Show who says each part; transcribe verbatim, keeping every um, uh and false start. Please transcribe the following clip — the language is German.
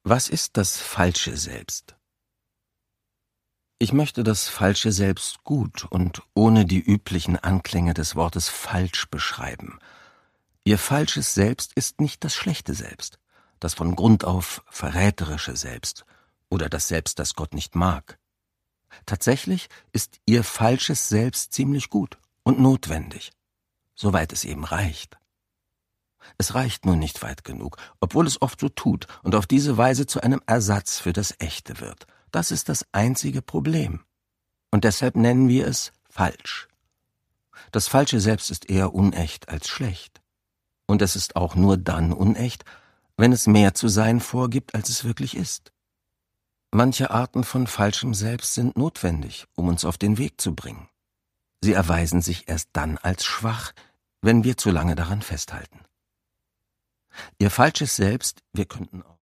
Speaker 1: Was ist das falsche Selbst? Ich möchte das falsche Selbst gut und ohne die üblichen Anklänge des Wortes falsch beschreiben. Ihr falsches Selbst ist nicht das schlechte Selbst, das von Grund auf verräterische Selbst oder das Selbst, das Gott nicht mag. Tatsächlich ist ihr falsches Selbst ziemlich gut und notwendig, soweit es eben reicht. Es reicht nur nicht weit genug, obwohl es oft so tut und auf diese Weise zu einem Ersatz für das Echte wird. Das ist das einzige Problem. Und deshalb nennen wir es falsch. Das falsche Selbst ist eher unecht als schlecht. Und es ist auch nur dann unecht, wenn es mehr zu sein vorgibt, als es wirklich ist. Manche Arten von falschem Selbst sind notwendig, um uns auf den Weg zu bringen. Sie erweisen sich erst dann als schwach, wenn wir zu lange daran festhalten. Ihr falsches Selbst, wir könnten auch